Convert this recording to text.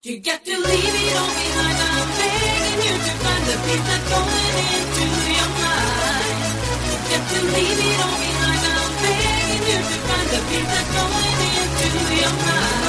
You got to leave it all behind. I'm begging you to find the peace that's going into your mind. You got to leave it all behind. I'm begging you to find the peace that's going into your mind.